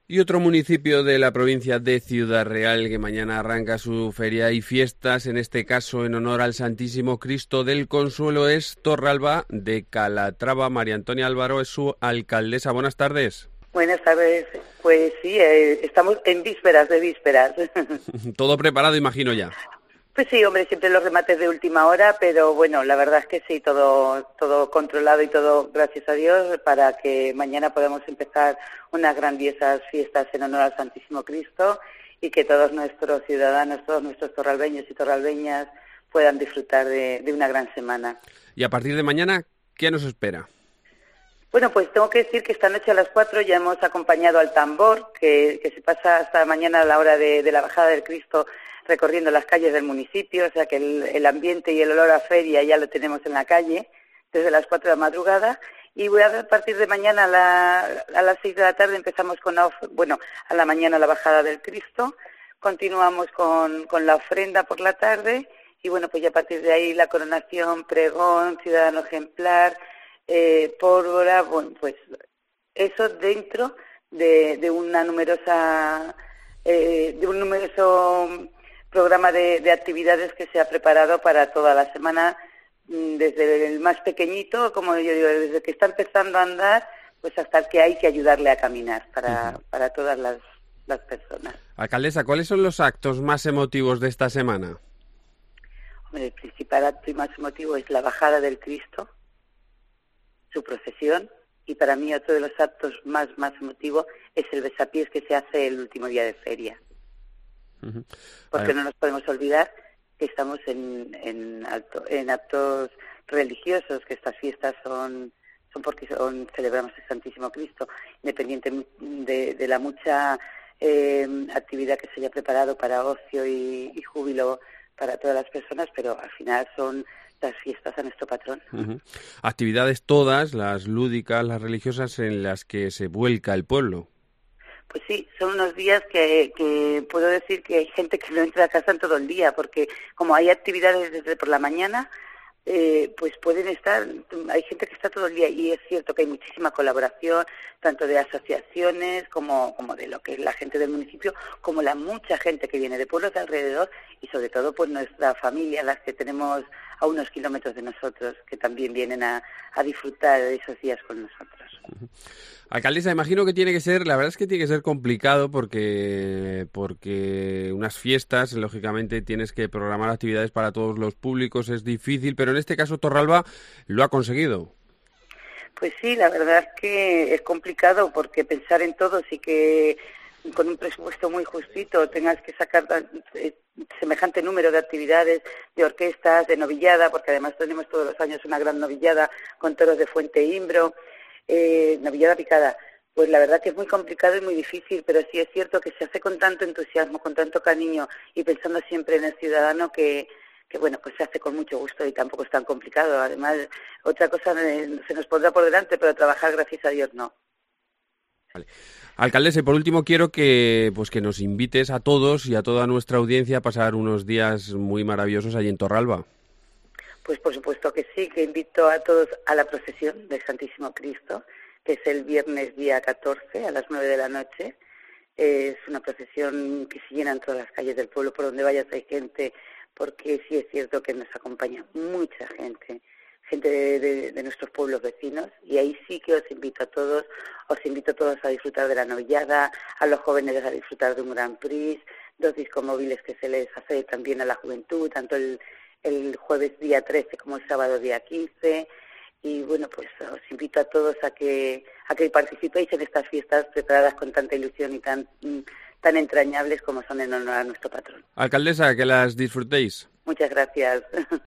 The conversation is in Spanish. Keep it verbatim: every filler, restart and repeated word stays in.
Y otro municipio de la provincia de Ciudad Real que mañana arranca su feria y fiestas, en este caso en honor al Santísimo Cristo del Consuelo, es Torralba de Calatrava. María Antonia Álvaro es su alcaldesa. Buenas tardes. Buenas tardes. Pues sí, eh, estamos en vísperas de vísperas. Todo preparado, imagino ya. Pues sí, hombre, siempre los remates de última hora, pero bueno, la verdad es que sí, todo todo controlado y todo, gracias a Dios, para que mañana podamos empezar unas grandiosas fiestas en honor al Santísimo Cristo y que todos nuestros ciudadanos, todos nuestros torralbeños y torralbeñas puedan disfrutar de, de una gran semana. Y a partir de mañana, ¿qué nos espera? Bueno, pues tengo que decir que esta noche a las cuatro ya hemos acompañado al tambor, que, que se pasa hasta mañana a la hora de, de la bajada del Cristo, recorriendo las calles del municipio, o sea que el, el ambiente y el olor a feria ya lo tenemos en la calle desde las cuatro de la madrugada. Y voy a, a partir de mañana a, la, a las seis de la tarde empezamos con la, bueno, a la mañana la bajada del Cristo, continuamos con, con la ofrenda por la tarde y bueno, pues ya a partir de ahí la coronación, pregón, ciudadano ejemplar, eh, pólvora, bueno, pues eso dentro de, de una numerosa, eh, de un numeroso programa de, de actividades que se ha preparado para toda la semana, desde el más pequeñito, como yo digo, desde que está empezando a andar, pues hasta el que hay que ayudarle a caminar para, uh-huh. para todas las, las personas. Alcaldesa, ¿cuáles son los actos más emotivos de esta semana? Hombre, el principal acto y más emotivo es la bajada del Cristo, su procesión, y para mí otro de los actos más, más emotivos es el besapiés que se hace el último día de feria. Uh-huh. Porque no nos podemos olvidar que estamos en, en, alto, en actos religiosos, que estas fiestas son, son porque son, celebramos el Santísimo Cristo, independiente de, de la mucha eh, actividad que se haya preparado para ocio y, y júbilo para todas las personas, pero al final son las fiestas a nuestro patrón. Uh-huh. Actividades todas, las lúdicas, las religiosas, en las que se vuelca el pueblo. Pues sí, son unos días que, que puedo decir que hay gente que no entra a casa en todo el día, porque como hay actividades desde por la mañana, eh, pues pueden estar, hay gente que está todo el día, y es cierto que hay muchísima colaboración, tanto de asociaciones como, como de lo que es la gente del municipio, como la mucha gente que viene de pueblos de alrededor, y sobre todo pues nuestra familia, las que tenemos a unos kilómetros de nosotros, que también vienen a, a disfrutar de esos días con nosotros. Uh-huh. Alcaldesa, imagino que tiene que ser, la verdad es que tiene que ser complicado porque porque unas fiestas, lógicamente tienes que programar actividades para todos los públicos, es difícil, pero en este caso Torralba lo ha conseguido. Pues sí, la verdad es que es complicado porque pensar en todos y que con un presupuesto muy justito tengas que sacar semejante número de actividades, de orquestas, de novillada, porque además tenemos todos los años una gran novillada con toros de Fuente Imbro, eh, novillada picada. Pues la verdad que es muy complicado y muy difícil, pero sí es cierto que se hace con tanto entusiasmo, con tanto cariño y pensando siempre en el ciudadano que, que bueno, pues se hace con mucho gusto y tampoco es tan complicado. Además, otra cosa eh, se nos pondrá por delante, pero trabajar, gracias a Dios, no. Vale. Alcaldesa, y por último quiero que pues que nos invites a todos y a toda nuestra audiencia a pasar unos días muy maravillosos allí en Torralba. Pues por supuesto que sí, que invito a todos a la procesión del Santísimo Cristo, que es el viernes día catorce a las nueve de la noche. Es una procesión que se llena en todas las calles del pueblo, por donde vayas hay gente, porque sí es cierto que nos acompaña mucha gente, gente de, de, de nuestros pueblos vecinos, y ahí sí que os invito a todos, os invito a todos a disfrutar de la novillada, a los jóvenes a disfrutar de un Grand Prix, dos discomóviles que se les hace también a la juventud, tanto el, el jueves día trece como el sábado día quince, y bueno, pues os invito a todos a que a que participéis en estas fiestas preparadas con tanta ilusión y tan tan entrañables como son en honor a nuestro patrón. Alcaldesa, que las disfrutéis. Muchas gracias.